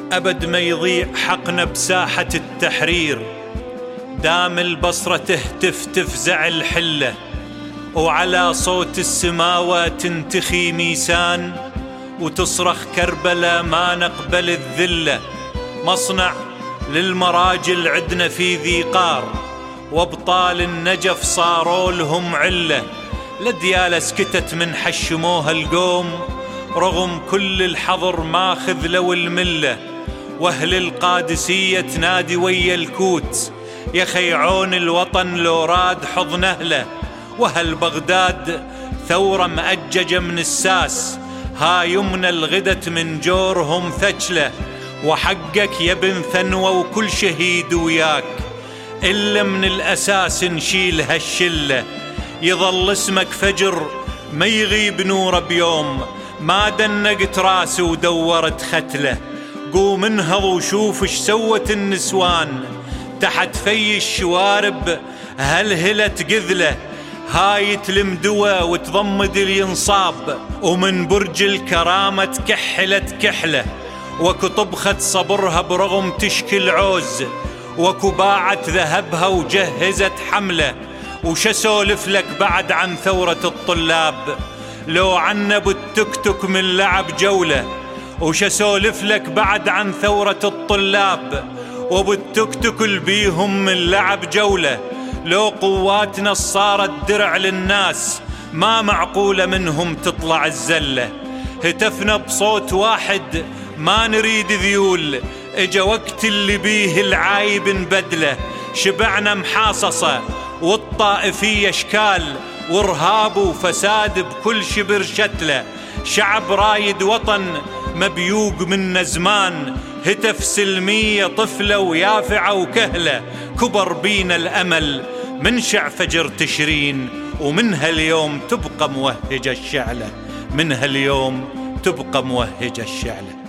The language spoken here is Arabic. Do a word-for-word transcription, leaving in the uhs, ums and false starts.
أبد ما يضيع حقنا بساحة التحرير. دام البصرة تهتف تفزع الحلة، وعلى صوت السماوة تنتخي ميسان، وتصرخ كربلا ما نقبل الذلة. مصنع للمراجل عدنا في ذي قار، وابطال النجف صاروا لهم علة. لديالة سكتت من حشموها القوم، رغم كل الحظر ماخذ لو الملة. واهل القادسية تنادي ويا الكوت، يخيعون الوطن لو راد حضن اهله. وهل بغداد ثورة مأججة من الساس، ها يمنى الغدت من جورهم ثجلة. وحقك يا بن ثنوة وكل شهيد وياك، إلا من الأساس نشيل هالشلة. يظل اسمك فجر ما يغيب نوره بيوم، ما دنقت راسه ودورت ختله. قوم انهض وشوف اش سوت النسوان، تحت في الشوارب هلهلت قذله. هاي تلم دوا وتضمد الينصاب، ومن برج الكرامة تكحلت كحله. وكو طبخت صبرها برغم تشكل عوز، وكو باعت ذهبها وجهزت حمله. وشسولف لك بعد عن ثورة الطلاب، لو عنبوا التكتك من لعب جولة. وشسولف لك بعد عن ثورة الطلاب، وبالتكتك البيهم من لعب جولة. لو قواتنا صارت درع للناس، ما معقولة منهم تطلع الزلة. هتفنا بصوت واحد ما نريد ذيول، اجا وقت اللي بيه العايب نبدله. شبعنا محاصصة والطائفية اشكال، وارهاب وفساد بكل شبر شتله. شعب رايد وطن مبيوق من زمان، هتف سلمية طفلة ويافعة وكهلة. كبر بينا الأمل من شع فجر تشرين، ومنها اليوم تبقى موهجة الشعلة. منها اليوم تبقى موهجة الشعلة.